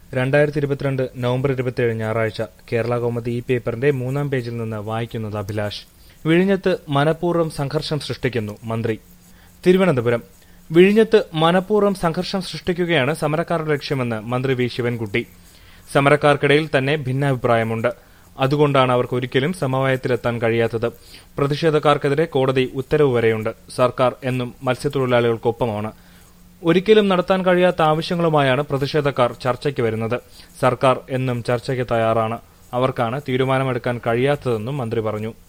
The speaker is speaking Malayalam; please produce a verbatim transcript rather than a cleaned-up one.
രണ്ടായിരത്തി ഇരുപത്തിരണ്ട് നവംബർ ഇരുപത്തിയേഴ് ഞായറാഴ്ച കേരള കൗമുദി ഈ പേപ്പറിന്റെ മൂന്നാം പേജിൽ നിന്ന് വായിക്കുന്നത് അഭിലാഷ്. വിഴിഞ്ഞത്ത് മനഃപൂർവ്വം സംഘർഷം സൃഷ്ടിക്കുന്നു മന്ത്രി. തിരുവനന്തപുരം. വിഴിഞ്ഞത്ത് മനഃപൂർവ്വം സംഘർഷം സൃഷ്ടിക്കുകയാണ് സമരക്കാരുടെ ലക്ഷ്യമെന്ന് മന്ത്രി വി ശിവൻകുട്ടി. സമരക്കാർക്കിടയിൽ തന്നെ ഭിന്നാഭിപ്രായമുണ്ട്. അതുകൊണ്ടാണ് അവർക്ക് ഒരിക്കലും സമവായത്തിലെത്താൻ കഴിയാത്തത്. പ്രതിഷേധക്കാർക്കെതിരെ കോടതി ഉത്തരവ് വരെയുണ്ട്. സർക്കാർ എന്നും മത്സ്യത്തൊഴിലാളികൾക്കൊപ്പമാണ്. ഒരിക്കലും നടത്താൻ കഴിയാത്ത ആവശ്യങ്ങളുമായാണ് പ്രതിഷേധക്കാർ ചർച്ചയ്ക്ക് വരുന്നത്. സർക്കാർ എന്നും ചർച്ചയ്ക്ക് തയ്യാറാണ്. അവർക്കാണ് തീരുമാനമെടുക്കാൻ കഴിയാത്തതെന്നും മന്ത്രി പറഞ്ഞു.